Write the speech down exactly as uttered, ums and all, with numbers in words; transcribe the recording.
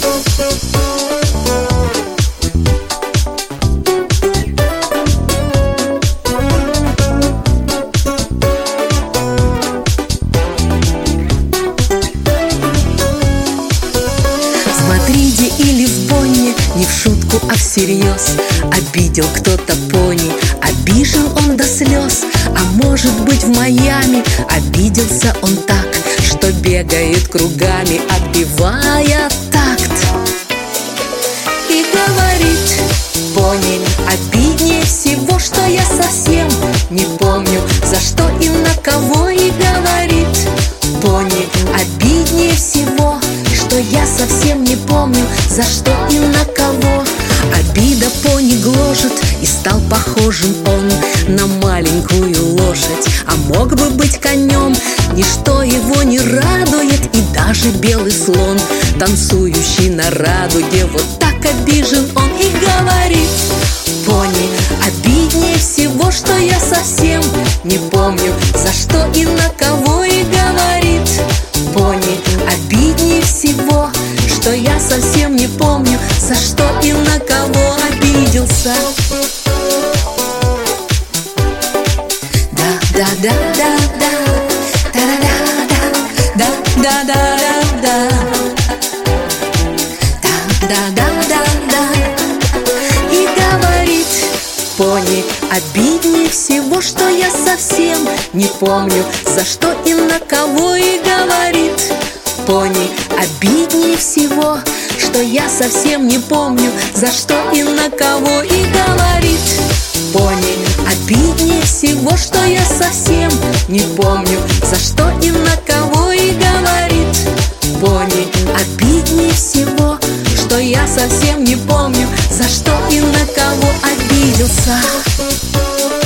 В Мадриде или в Бонне, не в шутку, а всерьез, обидел кто-то пони, обижен он до слез. А может быть, в Майами обиделся он так, что бегает кругами, отбивая такт. И говорит пони: обиднее всего, что я совсем не помню, за что и на кого. И говорит пони: обиднее всего, что я совсем не помню, за что и на кого. Обида пони гложет, и стал похожим он на маленькую лошадь, а мог бы быть конем. Ничто его не радует, и даже белый слон, танцующий на радуге. Вот так обижен он и говорит пони: обиднее всего, что я совсем не помню, за что и на кого. И говорит пони: обиднее всего, что я совсем не помню, за что и на кого обиделся. Да, да, да, да, да, да, да, да, да, да, да, да, да, да, да, да. И говорит пони: обиднее всего, что я совсем не помню, за что и на кого. И говорит пони: обиднее всего, что я совсем не помню, за что и на кого. И говорит пони: обиднее всего, что я совсем не помню, за что и на кого. И говорит пони: обиднее всего, что я совсем не помню, за что и на кого обиделся.